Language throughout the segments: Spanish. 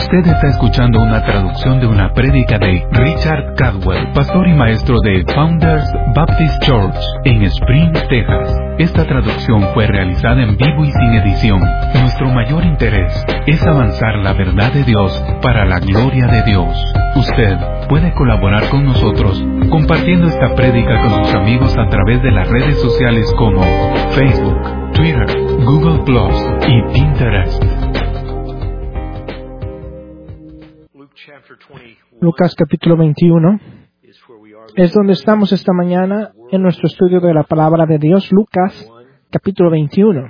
Usted está escuchando una traducción de una prédica de Richard Cadwell, pastor y maestro de Founders Baptist Church en Spring, Texas. Esta traducción fue realizada en vivo y sin edición. Nuestro mayor interés es avanzar la verdad de Dios para la gloria de Dios. Usted puede colaborar con nosotros compartiendo esta prédica con sus amigos a través de las redes sociales como Facebook, Twitter, Google Plus y Pinterest. Lucas capítulo 21 es donde estamos esta mañana en nuestro estudio de la palabra de Dios. Lucas capítulo 21.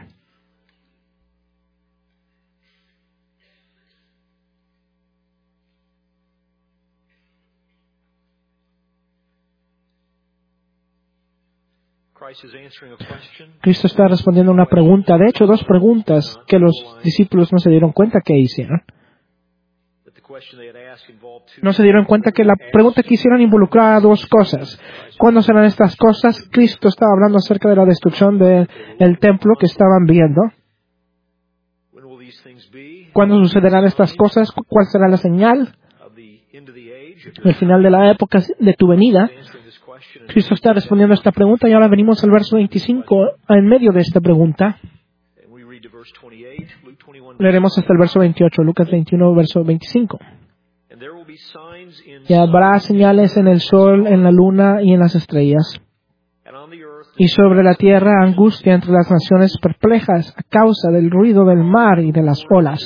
Cristo está respondiendo a una pregunta, de hecho 2 preguntas que los discípulos no se dieron cuenta que hicieron. No se dieron cuenta que la pregunta que hicieron involucraba 2 cosas. ¿Cuándo serán estas cosas? Cristo estaba hablando acerca de la destrucción del templo que estaban viendo. ¿Cuándo sucederán estas cosas? ¿Cuál será la señal? El final de la época de tu venida. Cristo está respondiendo a esta pregunta y ahora venimos al verso 25 en medio de esta pregunta. Leeremos hasta el verso 28, Lucas 21, verso 25. Y habrá señales en el sol, en la luna y en las estrellas. Y sobre la tierra angustia entre las naciones perplejas a causa del ruido del mar y de las olas.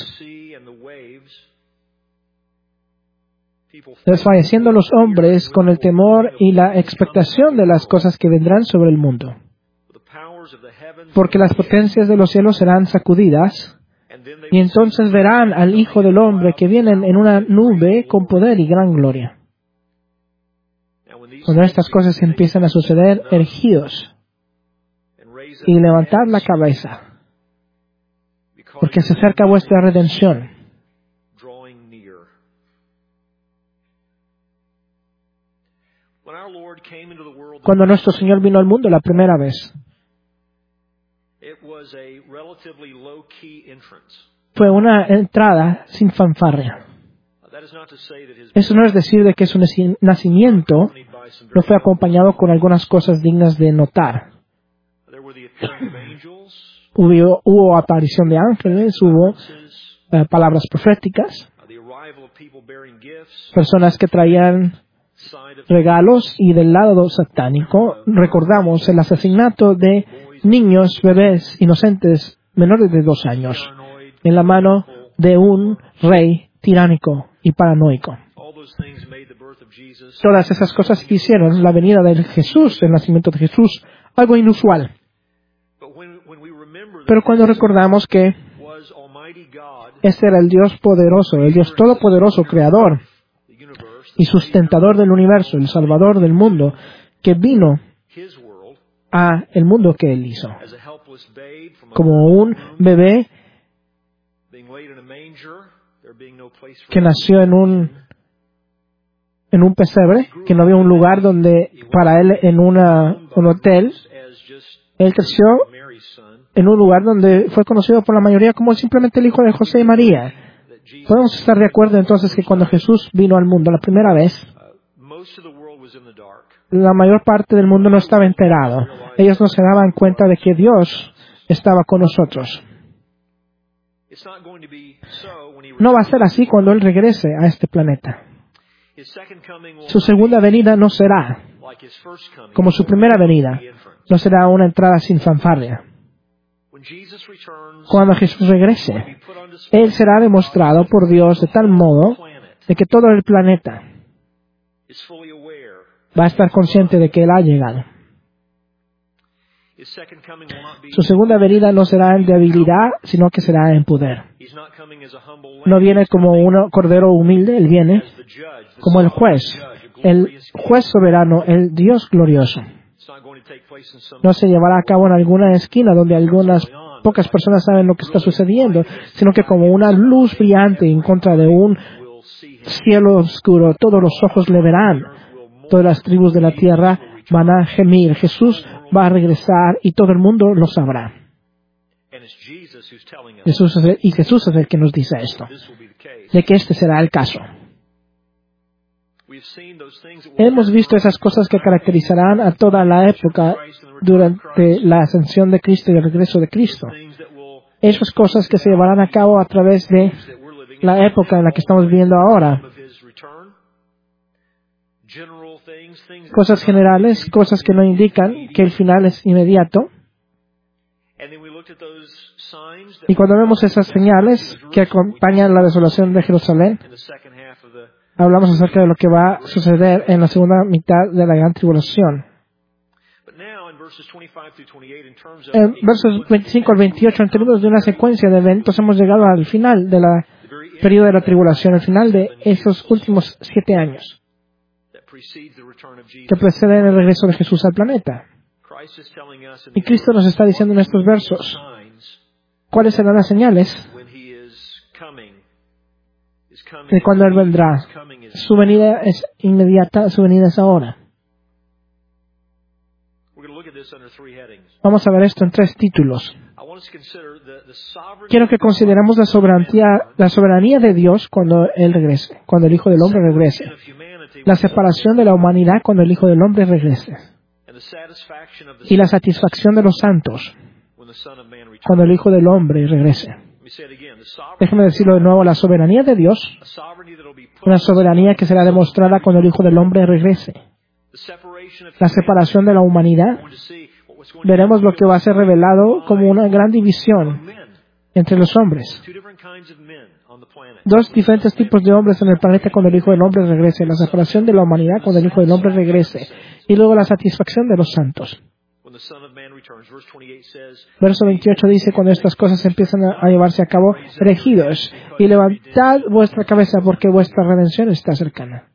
Desfalleciendo los hombres con el temor y la expectación de las cosas que vendrán sobre el mundo. Porque las potencias de los cielos serán sacudidas, y entonces verán al Hijo del Hombre que viene en una nube con poder y gran gloria. Cuando estas cosas empiezan a suceder, ergíos y levantad la cabeza, porque se acerca vuestra redención. Cuando nuestro Señor vino al mundo la primera vez, fue una entrada sin fanfarria. Eso no es decir de que su nacimiento no fue acompañado con algunas cosas dignas de notar. Hubo aparición de ángeles, hubo palabras proféticas, personas que traían regalos, y del lado satánico recordamos el asesinato de niños, bebés inocentes menores de 2 años en la mano de un rey tiránico y paranoico. Todas esas cosas hicieron la venida de Jesús, el nacimiento de Jesús, algo inusual. Pero cuando recordamos que este era el Dios poderoso, el Dios todopoderoso, creador y sustentador del universo, el salvador del mundo, que vino a el mundo que Él hizo, como un bebé que nació en un pesebre, que no había un lugar donde para Él en un hotel. Él creció en un lugar donde fue conocido por la mayoría como simplemente el hijo de José y María. Podemos estar de acuerdo entonces que cuando Jesús vino al mundo la primera vez, la mayor parte del mundo no estaba enterado. Ellos no se daban cuenta de que Dios estaba con nosotros. No va a ser así cuando Él regrese a este planeta. Su segunda venida no será como su primera venida. No será una entrada sin fanfarria. Cuando Jesús regrese, Él será demostrado por Dios de tal modo de que todo el planeta va a estar consciente de que Él ha llegado. Su segunda venida no será en debilidad, sino que será en poder. No viene como un cordero humilde, Él viene como el juez soberano, el Dios glorioso. No se llevará a cabo en alguna esquina donde algunas pocas personas saben lo que está sucediendo, sino que como una luz brillante en contra de un cielo oscuro, todos los ojos le verán. Todas las tribus de la tierra van a gemir. Jesús va a regresar y todo el mundo lo sabrá. Jesús es el que nos dice esto. de que este será el caso. Hemos visto esas cosas que caracterizarán a toda la época durante la ascensión de Cristo y el regreso de Cristo. Esas cosas que se llevarán a cabo a través de la época en la que estamos viviendo ahora. Cosas generales, cosas que no indican que el final es inmediato. Y cuando vemos esas señales que acompañan la desolación de Jerusalén, hablamos acerca de lo que va a suceder en la segunda mitad de la gran tribulación. En versos 25 al 28, en términos de una secuencia de eventos, hemos llegado al final del periodo de la tribulación, al final de esos últimos 7 años que preceden el regreso de Jesús al planeta. Y Cristo nos está diciendo en estos versos cuáles serán las señales de cuando Él vendrá. Su venida es inmediata, su venida es ahora. Vamos a ver esto en 3 títulos. Quiero que consideremos la soberanía de Dios cuando Él regrese, cuando el Hijo del Hombre regrese. La separación de la humanidad cuando el Hijo del Hombre regrese. Y la satisfacción de los santos cuando el Hijo del Hombre regrese. Déjeme decirlo de nuevo, la soberanía de Dios, una soberanía que será demostrada cuando el Hijo del Hombre regrese. La separación de la humanidad, veremos lo que va a ser revelado como una gran división entre los hombres. 2 diferentes tipos de hombres en el planeta cuando el Hijo del Hombre regrese. La separación de la humanidad cuando el Hijo del Hombre regrese. Y luego la satisfacción de los santos. Verso 28 dice, cuando estas cosas empiezan a llevarse a cabo, elegidos, y levantad vuestra cabeza porque vuestra redención está cercana.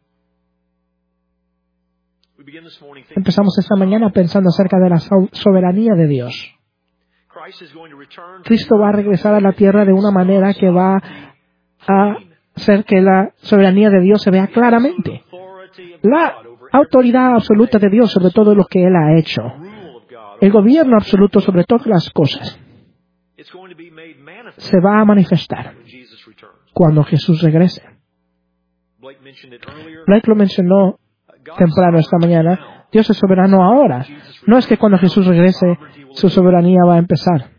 Empezamos esta mañana pensando acerca de la soberanía de Dios. Cristo va a regresar a la tierra de una manera que va a hacer que la soberanía de Dios se vea claramente. La autoridad absoluta de Dios sobre todo lo que Él ha hecho. El gobierno absoluto sobre todas las cosas se va a manifestar cuando Jesús regrese. Blake lo mencionó temprano esta mañana. Dios es soberano ahora. No es que cuando Jesús regrese, su soberanía va a empezar.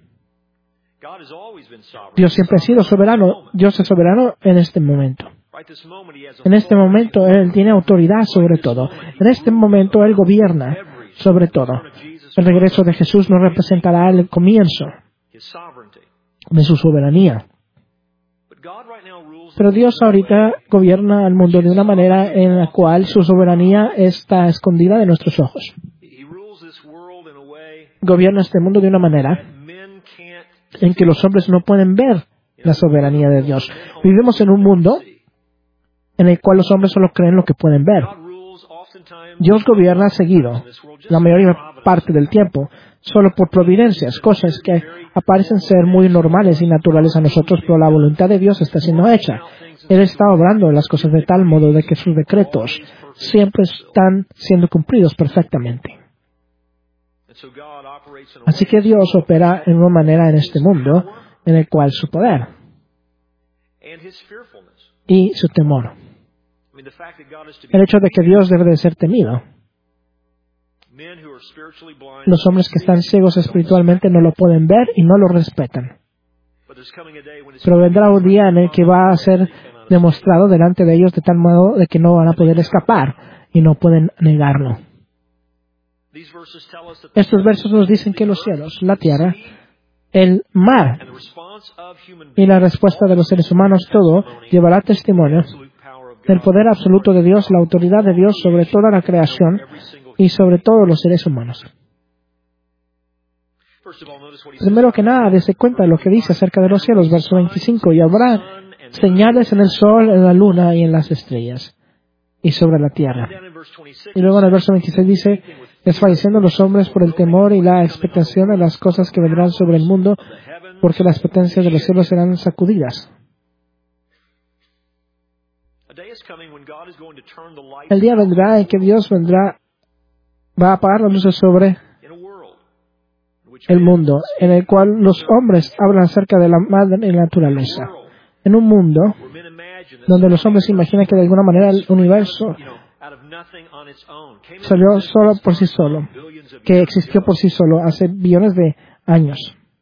Dios siempre ha sido soberano. Dios es soberano en este momento. En este momento Él tiene autoridad sobre todo. En este momento Él gobierna sobre todo. El regreso de Jesús no representará el comienzo de su soberanía. Pero Dios ahorita gobierna al mundo de una manera en la cual su soberanía está escondida de nuestros ojos. Gobierna este mundo de una manera en que los hombres no pueden ver la soberanía de Dios. Vivimos en un mundo en el cual los hombres solo creen lo que pueden ver. Dios gobierna seguido, la mayor parte del tiempo, solo por providencias, cosas que aparecen ser muy normales y naturales a nosotros, pero la voluntad de Dios está siendo hecha. Él está obrando en las cosas de tal modo de que sus decretos siempre están siendo cumplidos perfectamente. Así que Dios opera en una manera en este mundo en el cual su poder y su temor. El hecho de que Dios debe de ser temido. Los hombres que están ciegos espiritualmente no lo pueden ver y no lo respetan. Pero vendrá un día en el que va a ser demostrado delante de ellos de tal modo de que no van a poder escapar y no pueden negarlo. Estos versos nos dicen que los cielos, la tierra, el mar y la respuesta de los seres humanos, todo llevará testimonio del poder absoluto de Dios, la autoridad de Dios sobre toda la creación y sobre todos los seres humanos. Primero que nada, dése cuenta de lo que dice acerca de los cielos, verso 25, y habrá señales en el sol, en la luna y en las estrellas, y sobre la tierra. Y luego en el verso 26 dice, desfalleciendo los hombres por el temor y la expectación de las cosas que vendrán sobre el mundo, porque las potencias de los cielos serán sacudidas. El día vendrá en que Dios va a apagar las luces sobre el mundo, en el cual los hombres hablan acerca de la madre naturaleza. En un mundo donde los hombres se imaginan que de alguna manera el universo salió solo por sí solo, que existió por sí solo hace billones de años.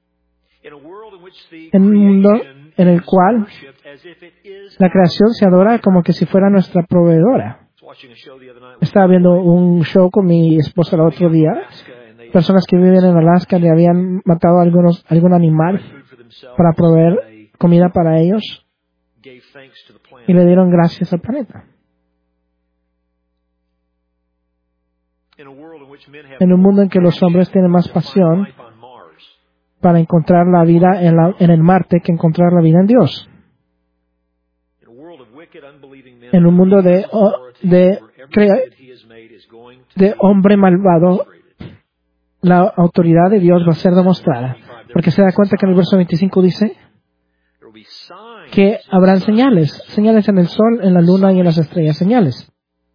En un mundo en el cual la creación se adora como que si fuera nuestra proveedora. Estaba viendo un show con mi esposa el otro día. Personas que viven en Alaska le habían matado algún animal para proveer comida para ellos y le dieron gracias al planeta. En un mundo en que los hombres tienen más pasión para encontrar la vida en el Marte que encontrar la vida en Dios. En un mundo de hombre malvado, la autoridad de Dios va a ser demostrada. Porque se da cuenta que en el verso 25 dice que habrán señales en el sol, en la luna y en las estrellas, señales.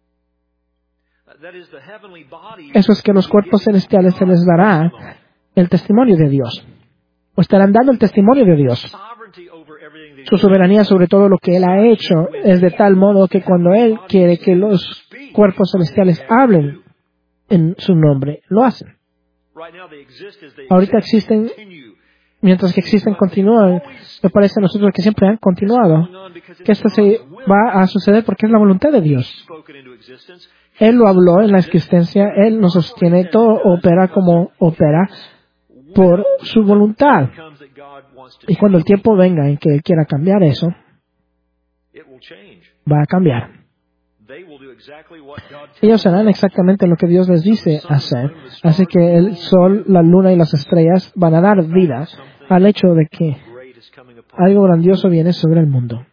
Eso es que a los cuerpos celestiales se les dará el testimonio de Dios. O estarán dando el testimonio de Dios. Su soberanía sobre todo lo que Él ha hecho es de tal modo que cuando Él quiere que los cuerpos celestiales hablen en su nombre, lo hacen. Ahorita existen, mientras que existen, continúan. Me parece a nosotros que siempre han continuado. Que esto se va a suceder porque es la voluntad de Dios. Él lo habló en la existencia, Él nos sostiene, todo opera como opera por su voluntad. Y cuando el tiempo venga en que Él quiera cambiar eso, va a cambiar. Ellos harán exactamente lo que Dios les dice hacer. Así que el sol, la luna y las estrellas van a dar vida al hecho de que algo grandioso viene sobre el mundo.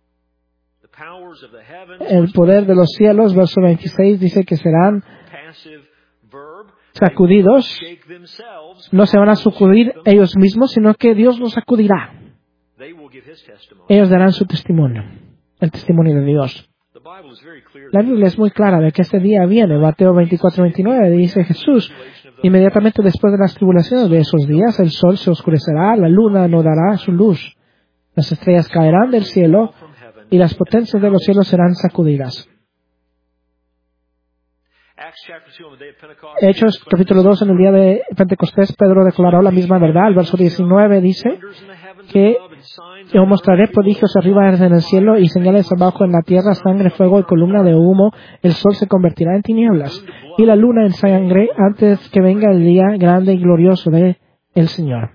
El poder de los cielos, verso 26, dice que serán sacudidos. No se van a sacudir ellos mismos, sino que Dios los sacudirá. Ellos darán su testimonio, el testimonio de Dios. La Biblia es muy clara de que este día viene. Mateo 24:29 dice Jesús: inmediatamente después de las tribulaciones de esos días, el sol se oscurecerá, la luna no dará su luz, las estrellas caerán del cielo y las potencias de los cielos serán sacudidas. Hechos capítulo 2, en el día de Pentecostés, Pedro declaró la misma verdad. El verso 19 dice que yo mostraré prodigios arriba en el cielo y señales abajo en la tierra, sangre, fuego y columna de humo. El sol se convertirá en tinieblas y la luna en sangre antes que venga el día grande y glorioso de el Señor.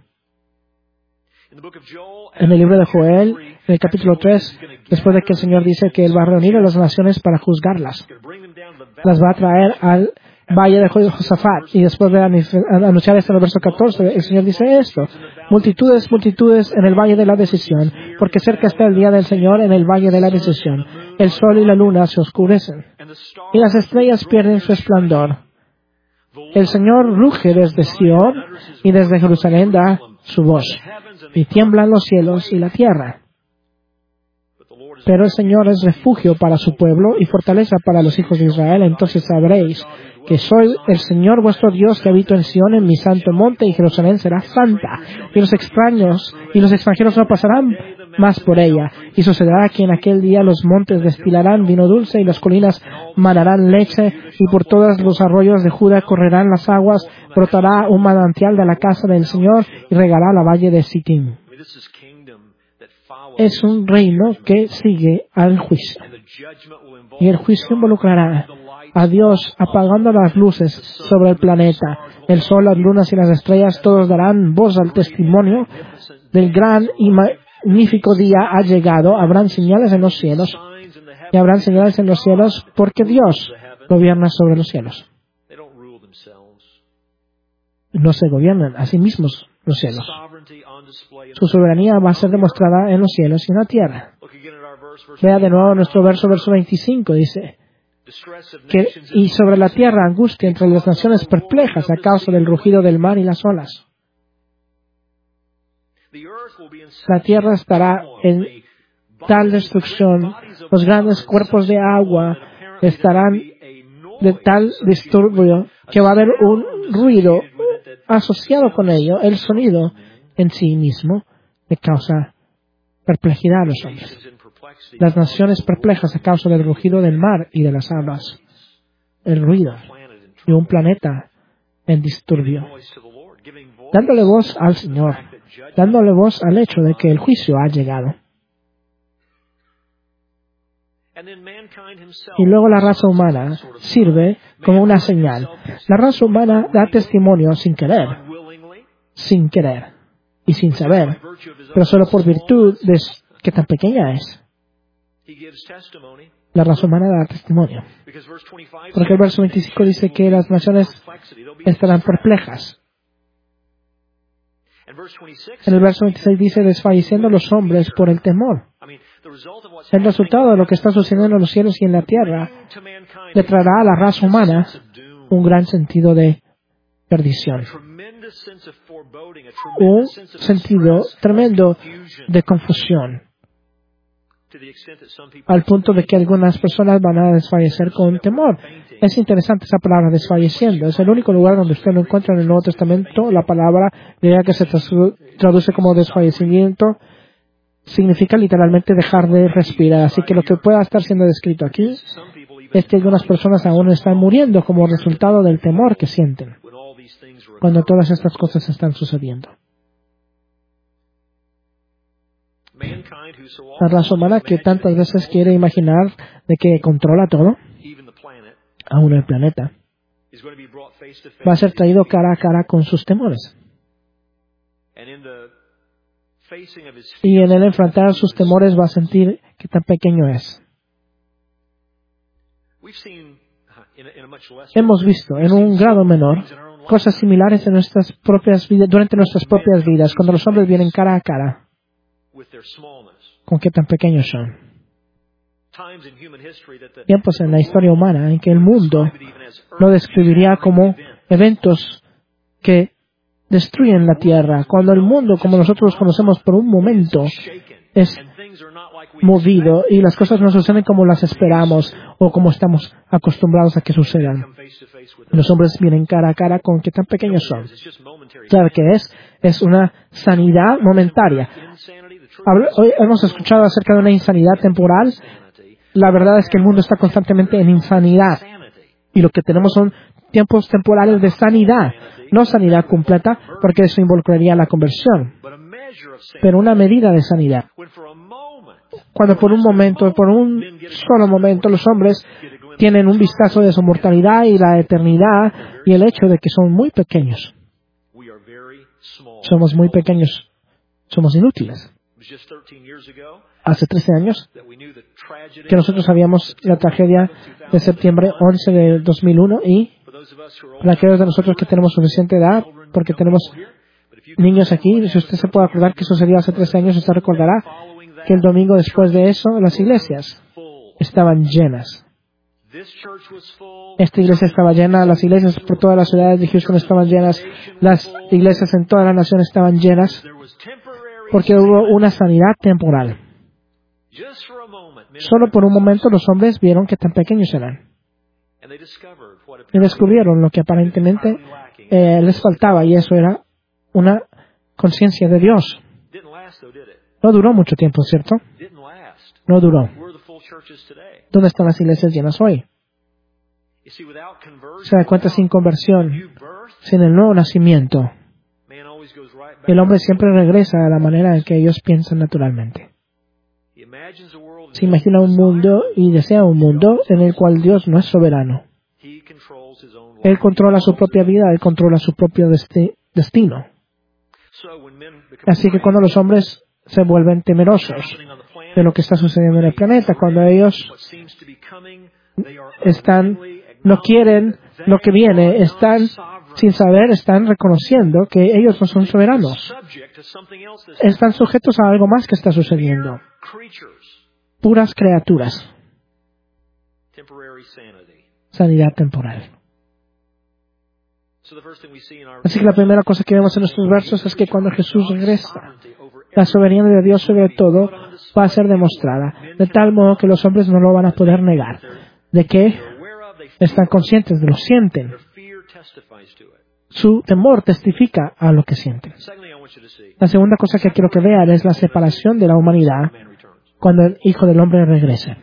En el libro de Joel, en el capítulo 3, después de que el Señor dice que Él va a reunir a las naciones para juzgarlas, las va a traer al valle de Josafat. Y después de anunciar esto en el verso 14, el Señor dice esto: multitudes, multitudes en el valle de la decisión, porque cerca está el día del Señor en el valle de la decisión. El sol y la luna se oscurecen, y las estrellas pierden su esplendor. El Señor ruge desde Sión, y desde Jerusalén da su voz, y tiemblan los cielos y la tierra. Pero el Señor es refugio para su pueblo y fortaleza para los hijos de Israel. Entonces sabréis que soy el Señor vuestro Dios, que habito en Sión, en mi santo monte, y Jerusalén será santa. Y los extranjeros no pasarán más por ella. Y sucederá que en aquel día los montes destilarán vino dulce, y las colinas manarán leche, y por todos los arroyos de Judá correrán las aguas. Brotará un manantial de la casa del Señor, y regará la valle de Sittim. Es un reino que sigue al juicio. Y el juicio involucrará a Dios apagando las luces sobre el planeta. El sol, las lunas y las estrellas, todos darán voz al testimonio del gran y magnífico día ha llegado. Habrán señales en los cielos. Y habrán señales en los cielos porque Dios gobierna sobre los cielos. No se gobiernan a sí mismos los cielos. Su soberanía va a ser demostrada en los cielos y en la tierra. Vea de nuevo nuestro verso 25, dice que y sobre la tierra angustia entre las naciones perplejas a causa del rugido del mar y las olas. La tierra estará en tal destrucción, los grandes cuerpos de agua estarán de tal disturbio que va a haber un ruido asociado con ello. El sonido en sí mismo le causa perplejidad a los hombres. las naciones perplejas a causa del rugido del mar y de las aguas, el ruido y un planeta en disturbio, dándole voz al Señor, dándole voz al hecho de que el juicio ha llegado. Y luego la raza humana sirve como una señal. La raza humana da testimonio sin querer y sin saber, pero solo por virtud de que tan pequeña es. La raza humana da testimonio. Porque el verso 25 dice que las naciones estarán perplejas. En el verso 26 dice, desfalleciendo los hombres por el temor. El resultado de lo que está sucediendo en los cielos y en la tierra le traerá a la raza humana un gran sentido de perdición, un sentido tremendo de confusión, al punto de que algunas personas van a desfallecer con temor. Es interesante esa palabra, desfalleciendo. Es el único lugar donde usted lo encuentra en el Nuevo Testamento. La palabra griega que se traduce como desfallecimiento significa literalmente dejar de respirar. Así que lo que pueda estar siendo descrito aquí es que algunas personas aún están muriendo como resultado del temor que sienten cuando todas estas cosas están sucediendo. La raza humana que tantas veces quiere imaginar de que controla todo, aún el planeta, va a ser traído cara a cara con sus temores. Y en el enfrentar sus temores va a sentir que tan pequeño es. Hemos visto en un grado menor cosas similares en nuestras propias vidas, durante nuestras propias vidas, cuando los hombres vienen cara a cara con qué tan pequeños son. Tiempos en la historia humana en que el mundo lo describiría como eventos que destruyen la tierra, cuando el mundo, como nosotros los conocemos por un momento, es movido y las cosas no suceden como las esperamos o como estamos acostumbrados a que sucedan. Los hombres vienen cara a cara con qué tan pequeños son. Claro que es una sanidad momentaria. Hoy hemos escuchado acerca de una insanidad temporal. La verdad es que el mundo está constantemente en insanidad y lo que tenemos son tiempos temporales de sanidad, no sanidad completa, porque eso involucraría la conversión, pero una medida de sanidad. Cuando por un solo momento, los hombres tienen un vistazo de su mortalidad y la eternidad y el hecho de que son muy pequeños. Somos muy pequeños. Somos inútiles. Hace 13 años que nosotros sabíamos la tragedia de septiembre 11 de 2001 y para aquellos de nosotros que tenemos suficiente edad, porque tenemos niños aquí, si usted se puede acordar que sucedió hace 13 años, usted recordará que el domingo después de eso las iglesias estaban llenas. Esta iglesia estaba llena, las iglesias por todas las ciudades de Houston estaban llenas, las iglesias en toda la nación estaban llenas, porque hubo una sanidad temporal. Solo por un momento los hombres vieron que tan pequeños eran. Y descubrieron lo que aparentemente les faltaba, y eso era una conciencia de Dios. No duró mucho tiempo, ¿cierto? No duró. ¿Dónde están las iglesias llenas hoy? Se da cuenta, sin conversión, sin el nuevo nacimiento, el hombre siempre regresa a la manera en que ellos piensan naturalmente. Se imagina un mundo y desea un mundo en el cual Dios no es soberano. Él controla su propia vida, Él controla su propio destino. Así que cuando los hombres se vuelven temerosos de lo que está sucediendo en el planeta, cuando ellos no quieren lo que viene, están sin saber, están reconociendo que ellos no son soberanos. Están sujetos a algo más que está sucediendo. Puras criaturas. Sanidad temporal. Así que la primera cosa que vemos en estos versos es que cuando Jesús regresa, la soberanía de Dios sobre todo va a ser demostrada, de tal modo que los hombres no lo van a poder negar, de que están conscientes, lo sienten. Su temor testifica a lo que sienten. La segunda cosa que quiero que vean es la separación de la humanidad cuando el Hijo del Hombre regrese.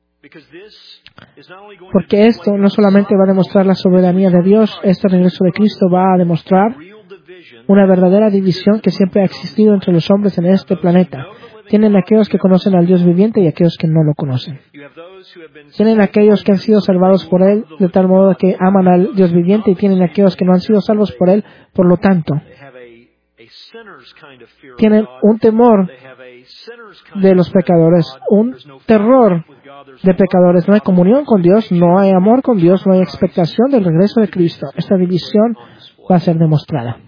Porque esto no solamente va a demostrar la soberanía de Dios, este regreso de Cristo va a demostrar una verdadera división que siempre ha existido entre los hombres en este planeta. Tienen aquellos que conocen al Dios viviente y aquellos que no lo conocen. Tienen aquellos que han sido salvados por Él de tal modo que aman al Dios viviente y tienen aquellos que no han sido salvos por Él, por lo tanto, tienen un temor de los pecadores, un terror de pecadores. No hay comunión con Dios, no hay amor con Dios, no hay expectación del regreso de Cristo. Esta división va a ser demostrada.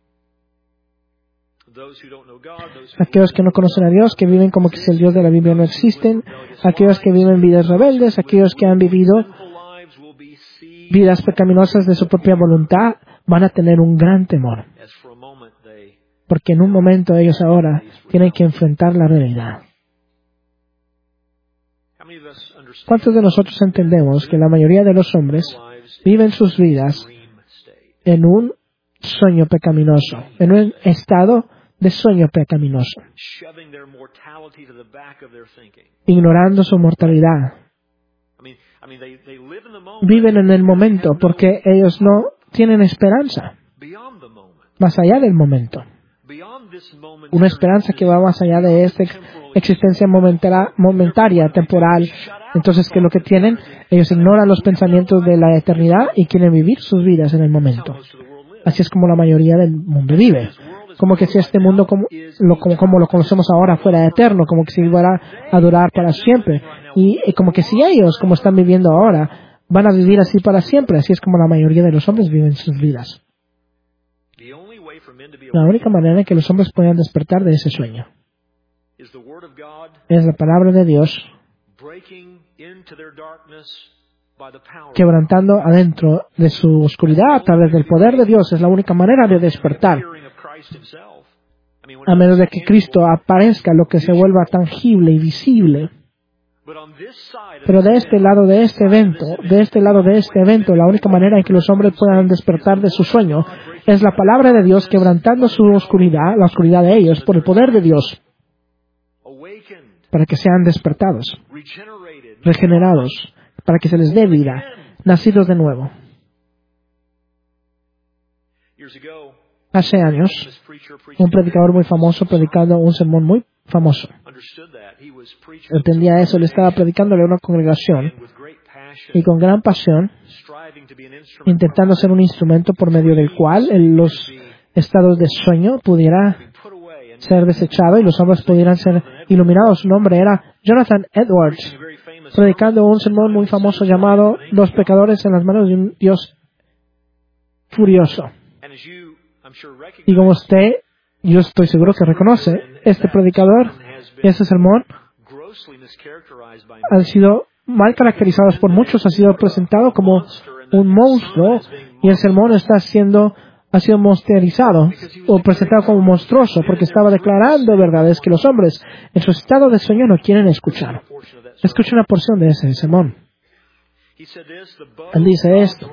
Aquellos que no conocen a Dios, que viven como que si el Dios de la Biblia no existe, aquellos que viven vidas rebeldes, aquellos que han vivido vidas pecaminosas de su propia voluntad, van a tener un gran temor. Porque en un momento ellos ahora tienen que enfrentar la realidad. ¿Cuántos de nosotros entendemos que la mayoría de los hombres viven sus vidas en un sueño pecaminoso, en un estado de sueño pecaminoso, ignorando su mortalidad? Viven en el momento porque ellos no tienen esperanza más allá del momento. Una esperanza que va más allá de esta existencia momentaria, temporal. Entonces, ¿qué es lo que tienen? Ellos ignoran los pensamientos de la eternidad y quieren vivir sus vidas en el momento. Así es como la mayoría del mundo vive. Como que si este mundo como lo conocemos ahora fuera eterno, como que si fuera a durar para siempre. Y como que si ellos, como están viviendo ahora, van a vivir así para siempre. Así es como la mayoría de los hombres viven sus vidas. La única manera en que los hombres puedan despertar de ese sueño es la palabra de Dios quebrantando adentro de su oscuridad a través del poder de Dios. Es la única manera de despertar. A menos de que Cristo aparezca, lo que se vuelva tangible y visible. Pero de este lado de este evento, la única manera en que los hombres puedan despertar de su sueño es la palabra de Dios quebrantando su oscuridad, la oscuridad de ellos, por el poder de Dios, para que sean despertados, regenerados, para que se les dé vida, nacidos de nuevo. Hace años, un predicador muy famoso predicando un sermón muy famoso. Entendía eso, le estaba predicándole a una congregación y con gran pasión, intentando ser un instrumento por medio del cual los estados de sueño pudiera ser desechado y los hombres pudieran ser iluminados. Su nombre era Jonathan Edwards, predicando un sermón muy famoso llamado Los pecadores en las manos de un Dios furioso. Y como usted, yo estoy seguro que reconoce, este predicador y este sermón han sido mal caracterizados por muchos, ha sido presentado como un monstruo y el sermón ha sido monsterizado o presentado como monstruoso porque estaba declarando verdades que los hombres en su estado de sueño no quieren escuchar. Escucha una porción de ese sermón. Él dice esto: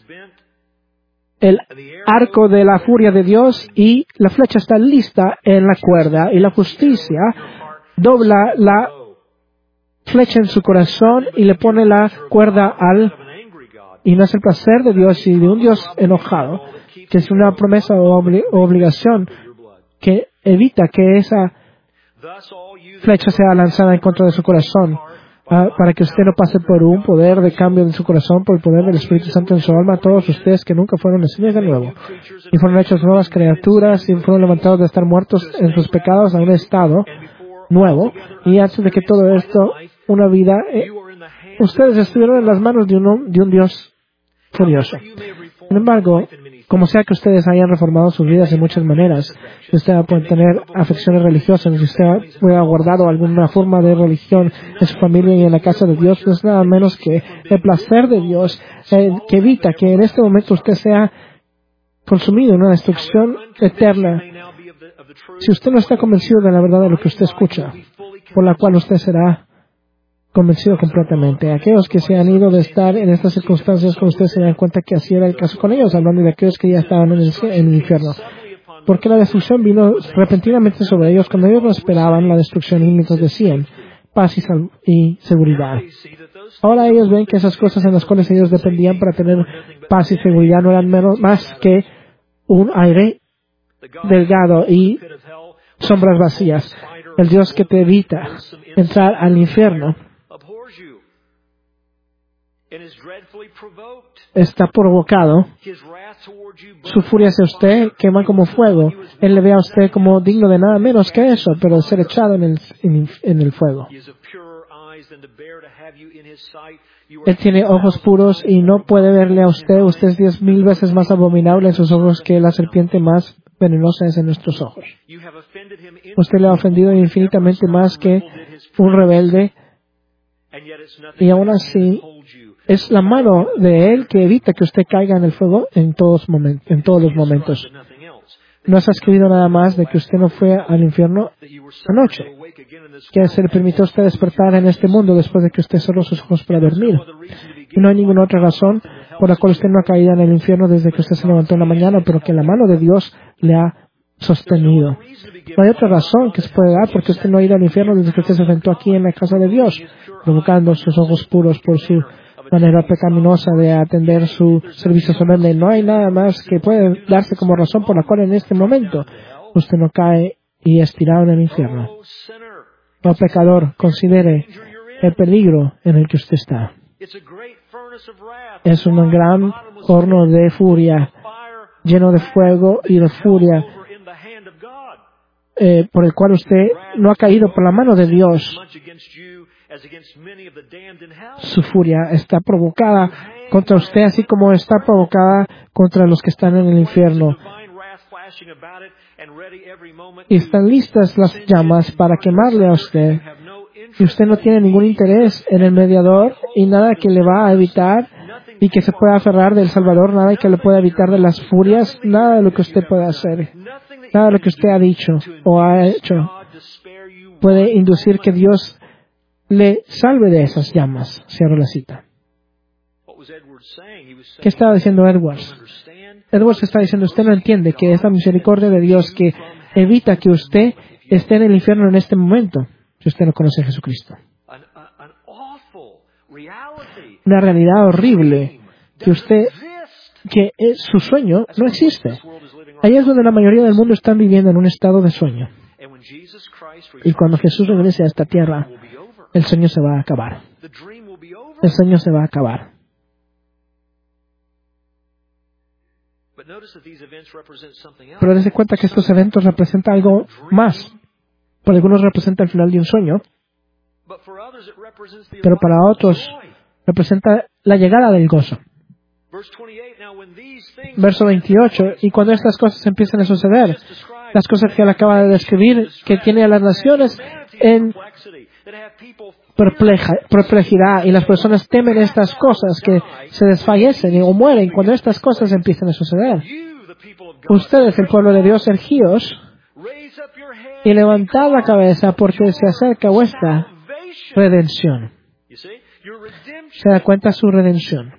el arco de la furia de Dios y la flecha está lista en la cuerda y la justicia dobla la flecha en su corazón y le pone la cuerda y no es el placer de Dios y de un Dios enojado, que es una promesa o obligación que evita que esa flecha sea lanzada en contra de su corazón, para que usted no pase por un poder de cambio en su corazón, por el poder del Espíritu Santo en su alma. Todos ustedes que nunca fueron nacidos de nuevo y fueron hechos nuevas criaturas y fueron levantados de estar muertos en sus pecados a un estado nuevo, y antes de que todo esto, una vida, ustedes estuvieron en las manos de un Dios furioso. Sin embargo, como sea que ustedes hayan reformado sus vidas de muchas maneras, si usted puede tener afecciones religiosas, si usted puede haber guardado alguna forma de religión en su familia y en la casa de Dios, no es nada menos que el placer de Dios que evita que en este momento usted sea consumido en una destrucción eterna. Si usted no está convencido de la verdad de lo que usted escucha, por la cual usted será convencido completamente. Aquellos que se han ido de estar en estas circunstancias con usted se dan cuenta que así era el caso con ellos, hablando de aquellos que ya estaban en el infierno. Porque la destrucción vino repentinamente sobre ellos cuando ellos no esperaban la destrucción y mientras decían, paz y seguridad. Ahora ellos ven que esas cosas en las cuales ellos dependían para tener paz y seguridad no eran más que un aire delgado y sombras vacías. El Dios que te evita entrar al infierno está provocado. Su furia hacia usted quema como fuego. Él le ve a usted como digno de nada menos que eso, pero de ser echado en el fuego. Él tiene ojos puros y no puede verle a usted. Usted es 10,000 veces más abominable en sus ojos que la serpiente más venenosa es en nuestros ojos. Usted le ha ofendido infinitamente más que un rebelde, y aún así es la mano de Él que evita que usted caiga en el fuego en todos los momentos. No se ha escrito nada más de que usted no fue al infierno anoche, que se le permitió a usted despertar en este mundo después de que usted cerró sus ojos para dormir. Y no hay ninguna otra razón por la cual usted no ha caído en el infierno desde que usted se levantó en la mañana, pero que la mano de Dios le ha sostenido. No hay otra razón que se puede dar porque usted no ha ido al infierno desde que usted se sentó aquí en la casa de Dios, provocando sus ojos puros por su manera pecaminosa de atender su servicio solemne. No hay nada más que puede darse como razón por la cual en este momento usted no cae y es tirado en el infierno. Oh pecador, considere el peligro en el que usted está. Es un gran horno de furia, lleno de fuego y de furia, por el cual usted no ha caído por la mano de Dios. Su furia está provocada contra usted, así como está provocada contra los que están en el infierno. Y están listas las llamas para quemarle a usted. Y usted no tiene ningún interés en el mediador y nada que le va a evitar y que se pueda aferrar del Salvador, nada que le pueda evitar de las furias, nada de lo que usted pueda hacer, nada de lo que usted ha dicho o ha hecho puede inducir que Dios le salve de esas llamas. Cierro la cita. ¿Qué estaba diciendo Edwards? Edwards está diciendo, usted no entiende que es la misericordia de Dios que evita que usted esté en el infierno en este momento, si usted no conoce a Jesucristo. Una realidad horrible que su sueño no existe. Ahí es donde la mayoría del mundo están viviendo en un estado de sueño. Y cuando Jesús regrese a esta tierra, el sueño se va a acabar. El sueño se va a acabar. Pero dése cuenta que estos eventos representan algo más. Para algunos representa el final de un sueño, pero para otros representa la llegada del gozo. Verso 28, y cuando estas cosas empiezan a suceder, las cosas que él acaba de describir, que tiene a las naciones en perplejidad, y las personas temen estas cosas, que se desfallecen o mueren cuando estas cosas empiezan a suceder. Ustedes, el pueblo de Dios, ergíos y levantad la cabeza, porque se acerca vuestra redención. ¿Se da cuenta? Su redención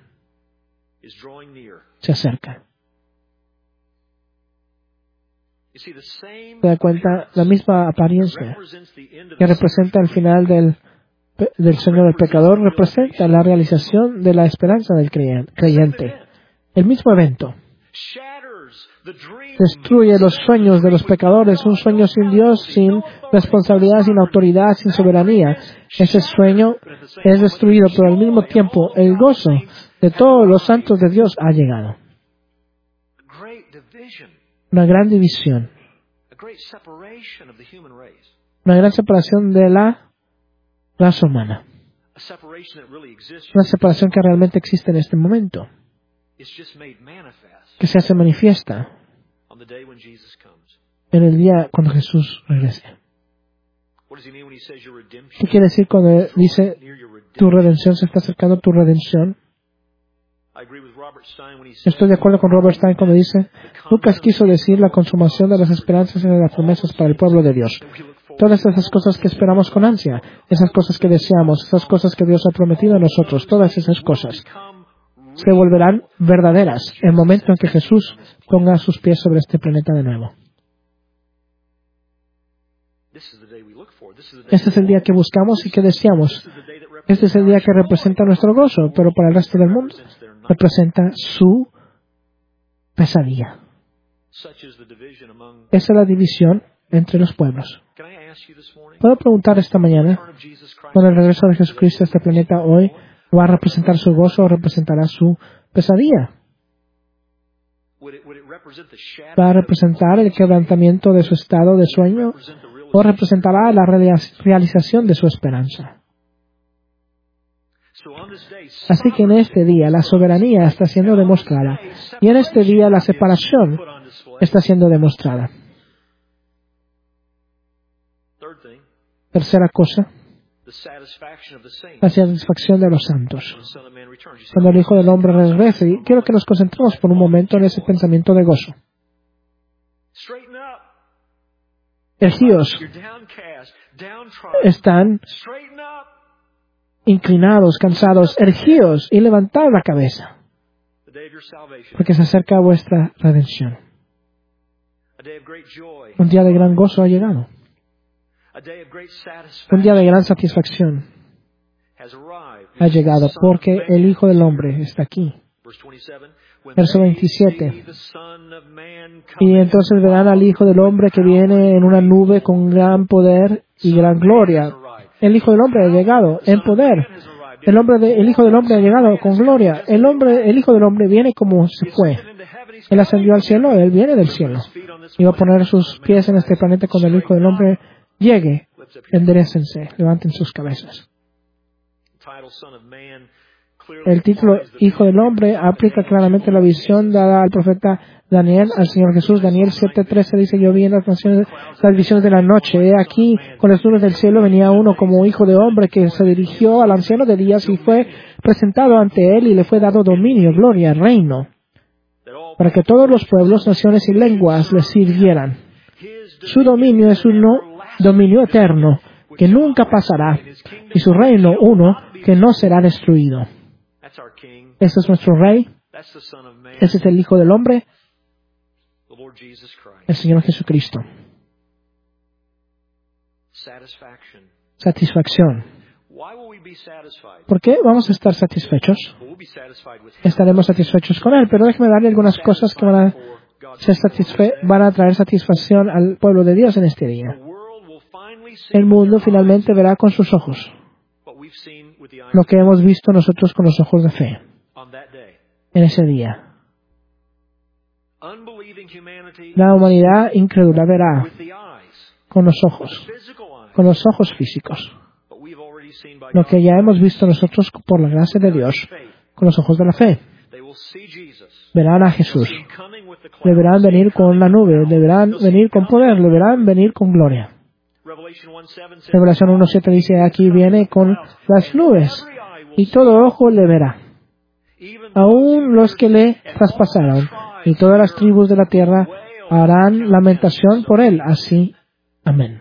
se acerca. ¿Se da cuenta? La misma apariencia que representa el final del sueño del pecador representa la realización de la esperanza del creyente. El mismo evento destruye los sueños de los pecadores, un sueño sin Dios, sin responsabilidad, sin autoridad, sin soberanía. Ese sueño es destruido, pero al mismo tiempo el gozo de todos los santos de Dios ha llegado. Una gran división, una gran separación de la raza humana, una separación que realmente existe en este momento, que se hace manifiesta en el día cuando Jesús regrese. ¿Qué quiere decir cuando dice tu redención se está acercando, tu redención? Estoy de acuerdo con Robert Stein cuando dice, Lucas quiso decir la consumación de las esperanzas y de las promesas para el pueblo de Dios. Todas esas cosas que esperamos con ansia, esas cosas que deseamos, esas cosas que Dios ha prometido a nosotros, todas esas cosas se volverán verdaderas en el momento en que Jesús ponga sus pies sobre este planeta de nuevo. Este es el día que buscamos y que deseamos. Este es el día que representa nuestro gozo, pero para el resto del mundo representa su pesadilla. Esa es la división entre los pueblos. ¿Puedo preguntar esta mañana, con el regreso de Jesucristo a este planeta hoy, va a representar su gozo o representará su pesadilla? ¿Va a representar el quebrantamiento de su estado de sueño o representará la realización de su esperanza? Así que en este día la soberanía está siendo demostrada y en este día la separación está siendo demostrada. Tercera cosa, la satisfacción de los santos. Cuando el Hijo del Hombre regrese, quiero que nos concentremos por un momento en ese pensamiento de gozo. Erguíos, están inclinados, cansados, erguíos y levantad la cabeza, porque se acerca vuestra redención. Un día de gran gozo ha llegado. Un día de gran satisfacción ha llegado porque el Hijo del Hombre está aquí. Verso 27. Y entonces verán al Hijo del Hombre que viene en una nube con gran poder y gran gloria. El Hijo del Hombre ha llegado en poder. El Hijo del Hombre ha llegado con gloria. El Hijo del Hombre viene como se fue. Él ascendió al cielo, Él viene del cielo. Y va a poner sus pies en este planeta cuando el Hijo del Hombre llegue. Enderécense, levanten sus cabezas. El título Hijo del Hombre aplica claramente la visión dada al profeta Daniel, al Señor Jesús. Daniel 7:13 dice: yo vi en las visiones de la noche. He aquí, con las nubes del cielo venía uno como hijo de hombre que se dirigió al anciano de días y fue presentado ante él y le fue dado dominio, gloria, reino, para que todos los pueblos, naciones y lenguas le sirvieran. Su dominio es un dominio eterno que nunca pasará y su reino uno que no será destruido. Este es nuestro Rey. Este es el Hijo del Hombre, el Señor Jesucristo. Satisfacción. ¿Por qué vamos a estar satisfechos? Estaremos satisfechos con Él, pero déjeme darle algunas cosas que van a traer satisfacción al pueblo de Dios en este día. El mundo finalmente verá con sus ojos lo que hemos visto nosotros con los ojos de fe en ese día. La humanidad incrédula verá con los ojos físicos, lo que ya hemos visto nosotros por la gracia de Dios con los ojos de la fe. Verán a Jesús, le verán venir con la nube, le verán venir con poder, le verán venir con gloria. Revelación 1:7 dice: aquí viene con las nubes y todo ojo le verá, aún los que le traspasaron, y todas las tribus de la tierra harán lamentación por él. Así, amén.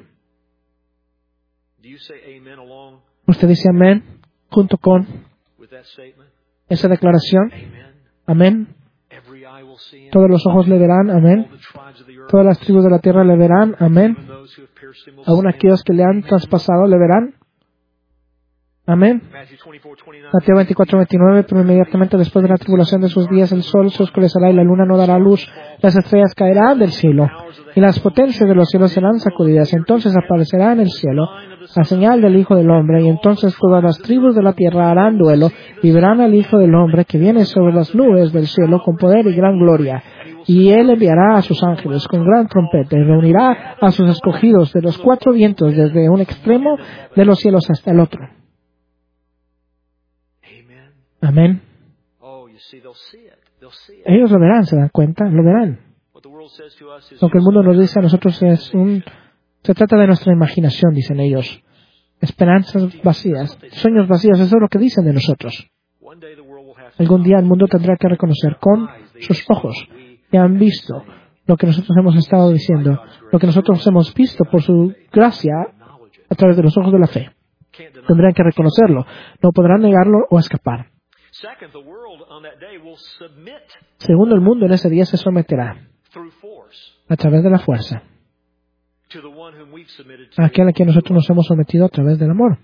¿Usted dice amén junto con esa declaración? Amén. Todos los ojos le verán, amén. Todas las tribus de la tierra le verán, amén. Aún aquellos que le han traspasado le verán, amén. Mateo 24:29, pero inmediatamente después de la tribulación de sus días el sol se oscurecerá y la luna no dará luz, las estrellas caerán del cielo y las potencias de los cielos serán sacudidas. Entonces aparecerá en el cielo la señal del Hijo del Hombre, y entonces todas las tribus de la tierra harán duelo y verán al Hijo del Hombre que viene sobre las nubes del cielo con poder y gran gloria. Y Él enviará a sus ángeles con gran trompeta y reunirá a sus escogidos de los cuatro vientos desde un extremo de los cielos hasta el otro. Amén. Ellos lo verán, ¿se dan cuenta? Lo verán. Lo que el mundo nos dice a nosotros se trata de nuestra imaginación, dicen ellos. Esperanzas vacías, sueños vacíos, eso es lo que dicen de nosotros. Algún día el mundo tendrá que reconocer con sus ojos que han visto lo que nosotros hemos estado diciendo, lo que nosotros hemos visto por su gracia a través de los ojos de la fe. Tendrán que reconocerlo, no podrán negarlo o escapar. Segundo, el mundo en ese día se someterá a través de la fuerza. a aquel a quien nosotros nos hemos sometido a través del amor.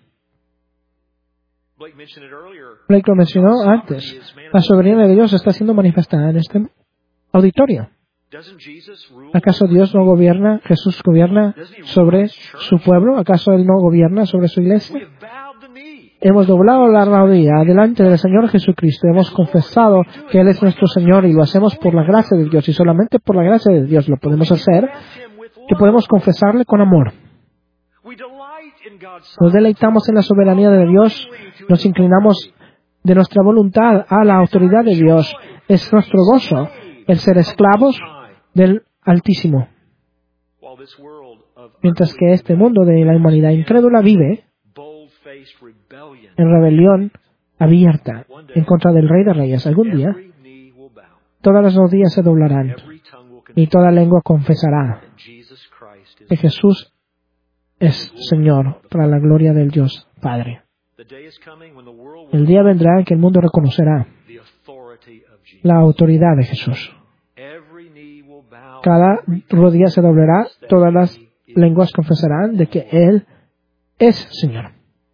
Blake lo mencionó antes. La soberanía de Dios está siendo manifestada en este auditorio. ¿Acaso Dios no gobierna, Jesús gobierna sobre su pueblo? ¿Acaso Él no gobierna sobre su iglesia? Hemos doblado la rodilla delante del Señor Jesucristo. Hemos confesado que Él es nuestro Señor y lo hacemos por la gracia de Dios. Y solamente por la gracia de Dios lo podemos hacer, que podemos confesarle con amor. Nos deleitamos en la soberanía de Dios. Nos inclinamos de nuestra voluntad a la autoridad de Dios. Es nuestro gozo el ser esclavos del Altísimo. Mientras que este mundo de la humanidad incrédula vive en rebelión abierta en contra del Rey de Reyes. Algún día, todas las rodillas se doblarán y toda lengua confesará que Jesús es Señor para la gloria del Dios Padre. El día vendrá en que el mundo reconocerá la autoridad de Jesús. Cada rodilla se doblará, todas las lenguas confesarán de que Él es Señor.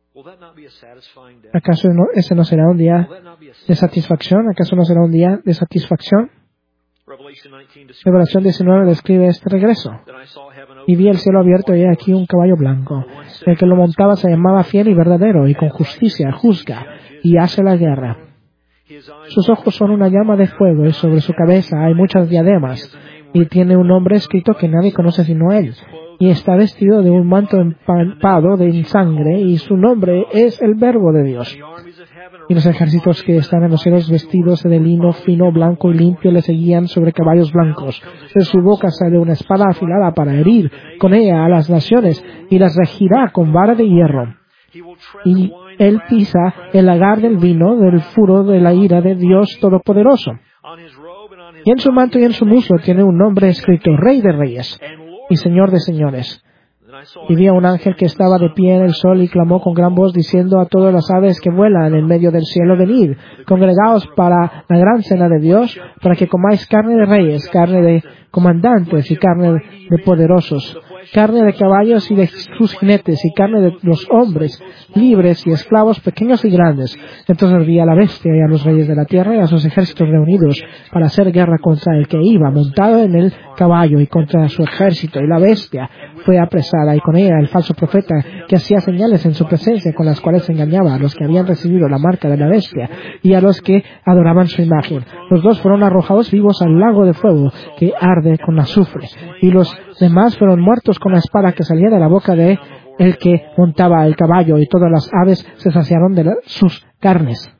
¿Acaso ese no será un día de satisfacción? ¿Acaso no será un día de satisfacción? Revelación 19 describe este regreso. Y vi el cielo abierto y he aquí un caballo blanco. El que lo montaba se llamaba Fiel y Verdadero, y con justicia juzga y hace la guerra. Sus ojos son una llama de fuego, y sobre su cabeza hay muchas diademas, y tiene un nombre escrito que nadie conoce sino Él. Y está vestido de un manto empapado de sangre, y su nombre es el Verbo de Dios. Y los ejércitos que están en los cielos vestidos de lino fino, blanco y limpio le seguían sobre caballos blancos. De su boca sale una espada afilada para herir con ella a las naciones, y las regirá con vara de hierro. Y Él pisa el lagar del vino del furor de la ira de Dios Todopoderoso. Y en su manto y en su muslo tiene un nombre escrito, Rey de Reyes y Señor de Señores. Y vi a un ángel que estaba de pie en el sol y clamó con gran voz diciendo a todas las aves que vuelan en medio del cielo, venid, congregaos para la gran cena de Dios, para que comáis carne de reyes, carne de comandantes y carne de poderosos, carne de caballos y de sus jinetes, y carne de los hombres, libres y esclavos, pequeños y grandes. Entonces vi a la bestia y a los reyes de la tierra y a sus ejércitos reunidos para hacer guerra contra el que iba montado en el caballo y contra su ejército. Y la bestia fue apresada, y con ella el falso profeta que hacía señales en su presencia, con las cuales engañaba a los que habían recibido la marca de la bestia y a los que adoraban su imagen. Los dos fueron arrojados vivos al lago de fuego que arde con azufre, y los demás fueron muertos con la espada que salía de la boca de el que montaba el caballo, y todas las aves se saciaron de sus carnes.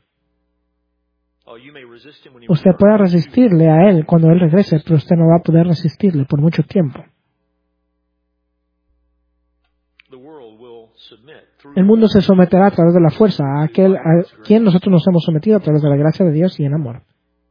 Usted puede resistirle a Él cuando Él regrese, pero usted no va a poder resistirle por mucho tiempo. El mundo se someterá a través de la fuerza a aquel a quien nosotros nos hemos sometido a través de la gracia de Dios y en amor.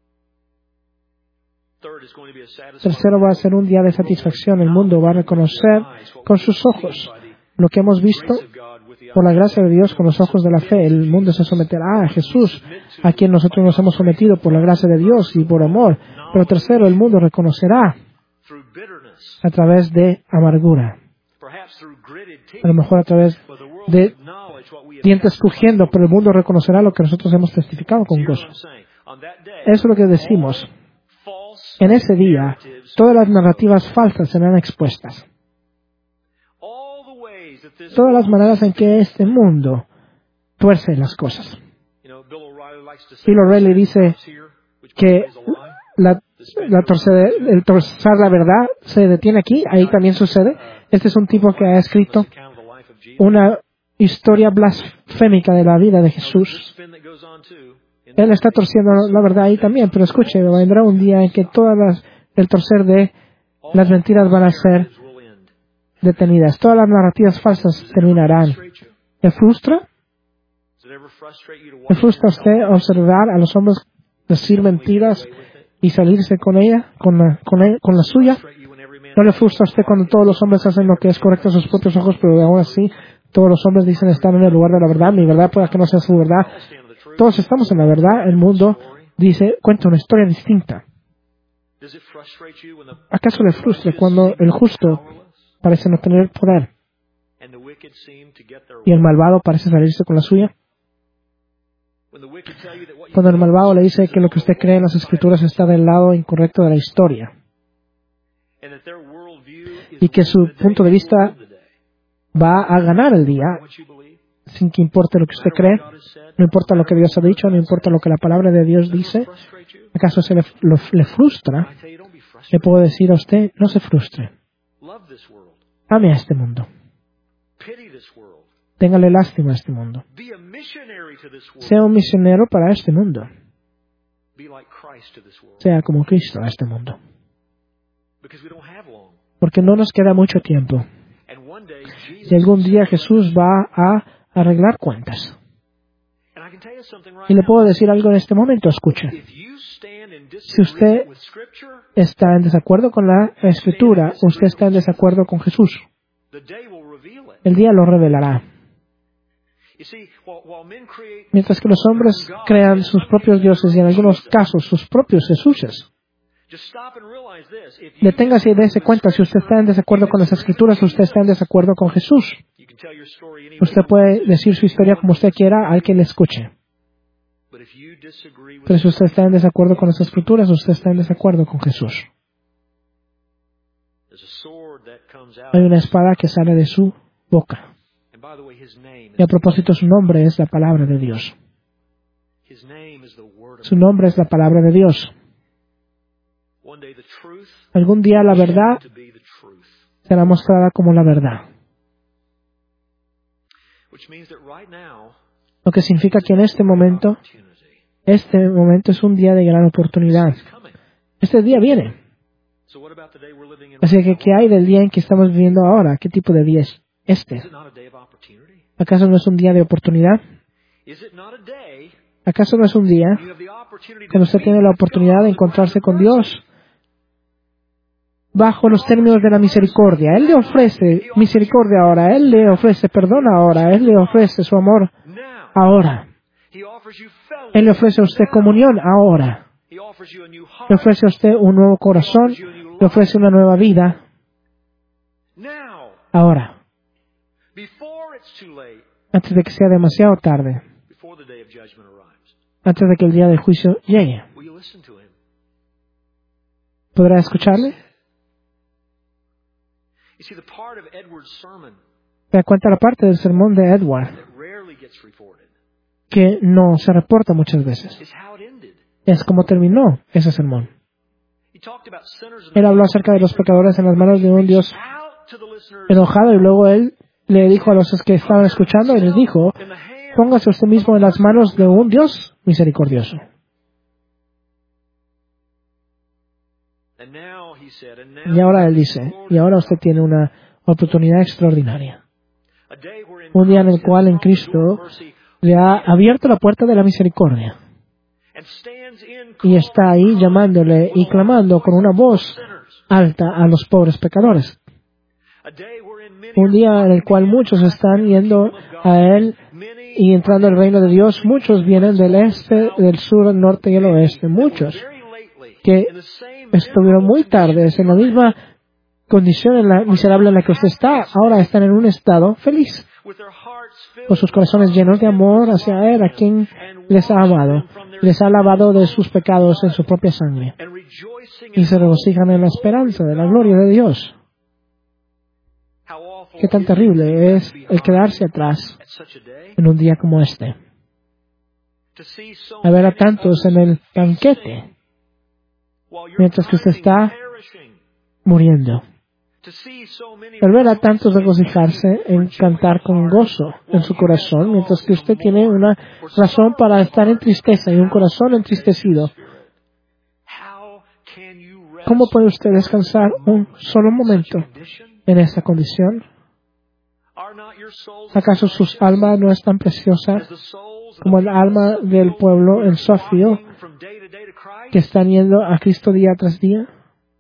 Tercero, va a ser un día de satisfacción. El mundo va a reconocer con sus ojos lo que hemos visto por la gracia de Dios con los ojos de la fe. El mundo se someterá a Jesús, a quien nosotros nos hemos sometido por la gracia de Dios y por amor. Pero tercero, el mundo reconocerá a través de amargura. A lo mejor a través de dientes crujiendo, pero el mundo reconocerá lo que nosotros hemos testificado con gozo. Eso es lo que decimos. En ese día, todas las narrativas falsas serán expuestas. Todas las maneras en que este mundo tuerce las cosas. Bill O'Reilly dice que el torcer la verdad se detiene aquí, ahí también sucede. Este es un tipo que ha escrito una historia blasfémica de la vida de Jesús. Él está torciendo la verdad ahí también, pero escuche, vendrá un día en que el torcer de las mentiras van a ser detenidas. Todas las narrativas falsas terminarán. ¿Le frustra? ¿Le frustra a usted observar a los hombres decir mentiras y salirse con ella, con la suya? ¿No le frustra a usted cuando todos los hombres hacen lo que es correcto a sus propios ojos, pero aún así todos los hombres dicen estar en el lugar de la verdad? Mi verdad puede que no sea su verdad. Todos estamos en la verdad. El mundo dice, cuenta una historia distinta. ¿Acaso le frustra cuando el justo parece no tener poder y el malvado parece salirse con la suya. Cuando el malvado le dice que lo que usted cree en las Escrituras está del lado incorrecto de la historia y que su punto de vista va a ganar el día sin que importe lo que usted cree, no importa lo que Dios ha dicho, no importa lo que la palabra de Dios dice, ¿acaso se le frustra? Le puedo decir a usted, no se frustre. Ame a este mundo. Téngale lástima a este mundo. Sea un misionero para este mundo. Sea como Cristo a este mundo. Porque no nos queda mucho tiempo. Y algún día Jesús va a arreglar cuentas. Y le puedo decir algo en este momento, escuche. Si usted está en desacuerdo con la Escritura, usted está en desacuerdo con Jesús. El día lo revelará. Mientras que los hombres crean sus propios dioses y en algunos casos sus propios Jesuses, deténgase y dése cuenta, si usted está en desacuerdo con las Escrituras, usted está en desacuerdo con Jesús. Usted puede decir su historia como usted quiera al que le escuche. Pero si usted está en desacuerdo con las Escrituras, usted está en desacuerdo con Jesús. Hay una espada que sale de su boca. Y a propósito, su nombre es la palabra de Dios. Su nombre es la palabra de Dios. Algún día la verdad será mostrada como la verdad. Lo que significa que en este momento es un día de gran oportunidad. Este día viene. Así que, ¿qué hay del día en que estamos viviendo ahora? ¿Qué tipo de día es este? ¿Acaso no es un día de oportunidad? ¿Acaso no es un día cuando usted tiene la oportunidad de encontrarse con Dios bajo los términos de la misericordia? Él le ofrece misericordia ahora, Él le ofrece perdón ahora, Él le ofrece su amor ahora. Él le ofrece a usted comunión ahora. Le ofrece a usted un nuevo corazón, le ofrece una nueva vida ahora, antes de que sea demasiado tarde, antes de que el día del juicio llegue. ¿Podrá escucharle? ¿Se da cuenta la parte del sermón de Edward que no se reporta muchas veces? Es como terminó ese sermón. Él habló acerca de los pecadores en las manos de un Dios enojado, y luego él le dijo a los que estaban escuchando, y les dijo, póngase usted mismo en las manos de un Dios misericordioso. Y ahora él dice, y ahora usted tiene una oportunidad extraordinaria. Un día en el cual en Cristo le ha abierto la puerta de la misericordia. Y está ahí llamándole y clamando con una voz alta a los pobres pecadores. Un día en el cual muchos están yendo a Él y entrando al reino de Dios. Muchos vienen del este, del sur, del norte y el oeste. Muchos que estuvieron muy tardes en la misma condición miserable en la que usted está, ahora están en un estado feliz, con sus corazones llenos de amor hacia Él, a quien les ha amado, les ha lavado de sus pecados en su propia sangre, y se regocijan en la esperanza de la gloria de Dios. Qué tan terrible es el quedarse atrás en un día como este. A ver a tantos en el banquete, mientras que usted está muriendo. Al ver a tantos regocijarse en cantar con gozo en su corazón, mientras que usted tiene una razón para estar en tristeza y un corazón entristecido. ¿Cómo puede usted descansar un solo momento en esa condición? ¿Acaso sus almas no es tan preciosa como el alma del pueblo en Sofía, que están yendo a Cristo día tras día?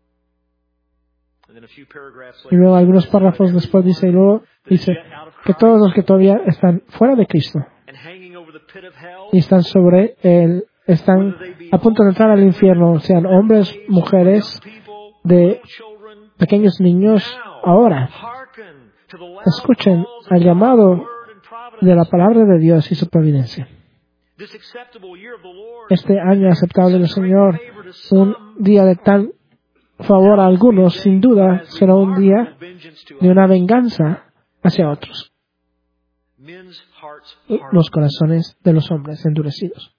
Y luego algunos párrafos después dice que todos los que todavía están fuera de Cristo y están están a punto de entrar al infierno, sean hombres, mujeres, de pequeños niños, ahora escuchen al llamado de la palabra de Dios y su providencia. Este año aceptable del Señor, un día de tal favor a algunos, sin duda será un día de una venganza hacia otros. Los corazones de los hombres endurecidos.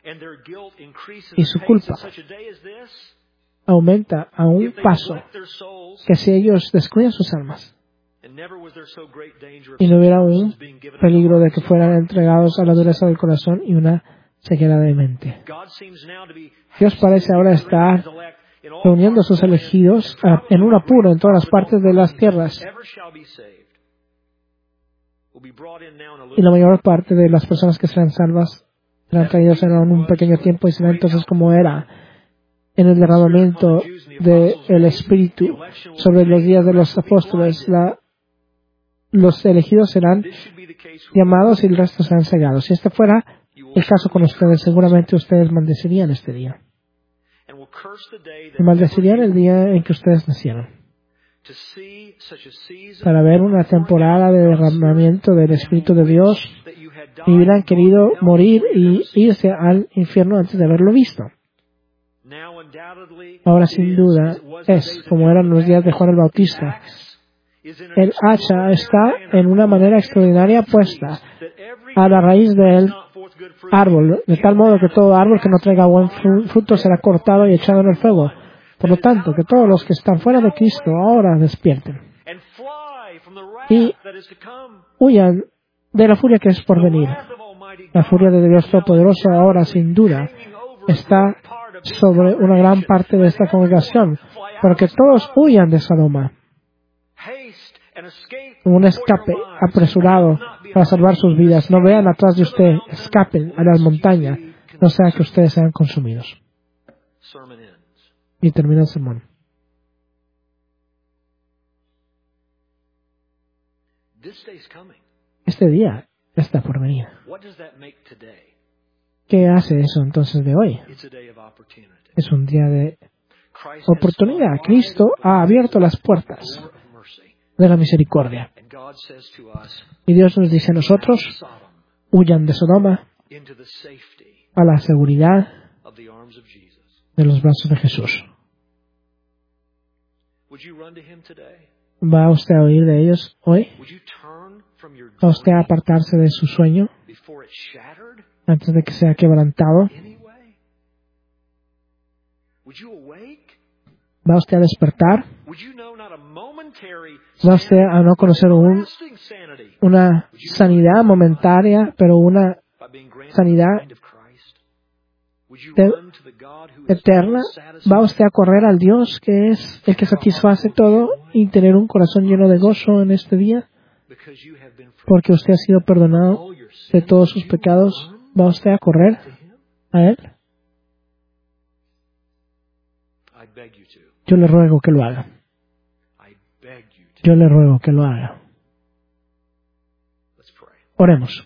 Y su culpa aumenta a un paso que si ellos descuidan sus almas y no hubiera un peligro de que fueran entregados a la dureza del corazón y una ceguera de mente. Dios parece ahora estar reuniendo a sus elegidos en un apuro en todas las partes de las tierras. Y la mayor parte de las personas que serán salvas serán traídos en un pequeño tiempo y serán entonces como era en el derramamiento del Espíritu sobre los días de los apóstoles. Los elegidos serán llamados y el resto serán cegados. Si este fuera el caso con ustedes, seguramente ustedes maldecirían este día. Y maldecirían el día en que ustedes nacieron. Para ver una temporada de derramamiento del Espíritu de Dios y hubieran querido morir y irse al infierno antes de haberlo visto. Ahora sin duda es como eran los días de Juan el Bautista. El hacha está en una manera extraordinaria puesta a la raíz del árbol, de tal modo que todo árbol que no traiga buen fruto será cortado y echado en el fuego. Por lo tanto, que todos los que están fuera de Cristo ahora despierten y huyan de la furia que es por venir. La furia de Dios Todopoderoso ahora sin duda está sobre una gran parte de esta congregación, pero que todos huyan de Sodoma. Un escape apresurado para salvar sus vidas. No vean atrás de usted, escapen a las montañas, no sea que ustedes sean consumidos. Y termina el sermón. Este día está por venir. ¿Qué hace eso entonces de hoy? Es un día de oportunidad. Cristo ha abierto las puertas de la misericordia. Y Dios nos dice a nosotros, huyan de Sodoma a la seguridad de los brazos de Jesús. ¿Va usted a oír de ellos hoy? ¿Va usted a apartarse de su sueño antes de que sea quebrantado? ¿Va usted a despertar? ¿Va usted a no conocer una sanidad momentaria, pero una sanidad eterna? ¿Va usted a correr al Dios que es el que satisface todo y tener un corazón lleno de gozo en este día? Porque usted ha sido perdonado de todos sus pecados. ¿Va usted a correr a Él? Yo le ruego que lo haga. Yo le ruego que lo haga. Oremos.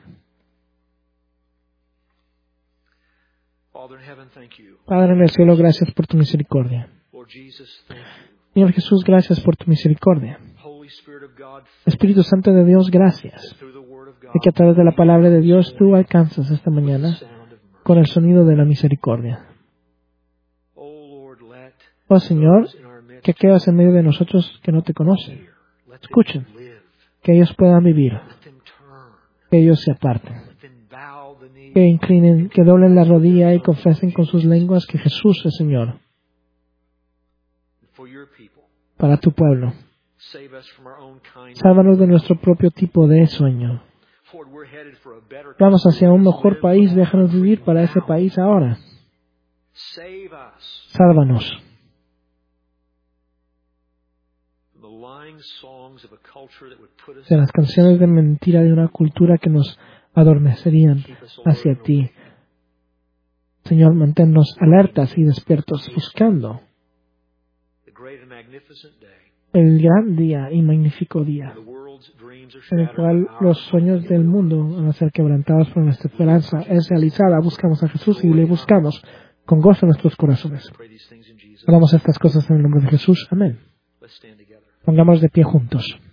Padre en el cielo, gracias por tu misericordia. Señor Jesús, gracias por tu misericordia. Espíritu Santo de Dios, gracias de que a través de la palabra de Dios tú alcanzas esta mañana con el sonido de la misericordia. Oh Señor, que quedas en medio de nosotros que no te conocen. Escuchen, que ellos puedan vivir, que ellos se aparten, que inclinen, que doblen la rodilla y confiesen con sus lenguas que Jesús es Señor. Para tu pueblo, sálvanos de nuestro propio tipo de sueño. Vamos hacia un mejor país, déjanos vivir para ese país ahora. Sálvanos de las canciones de mentira de una cultura que nos adormecerían hacia ti. Señor, manténnos alertas y despiertos buscando el gran día y magnífico día en el cual los sueños del mundo van a ser quebrantados, pero nuestra esperanza es realizada. Buscamos a Jesús y le buscamos con gozo en nuestros corazones. Hablamos estas cosas en el nombre de Jesús. Amén. Pongamos de pie juntos.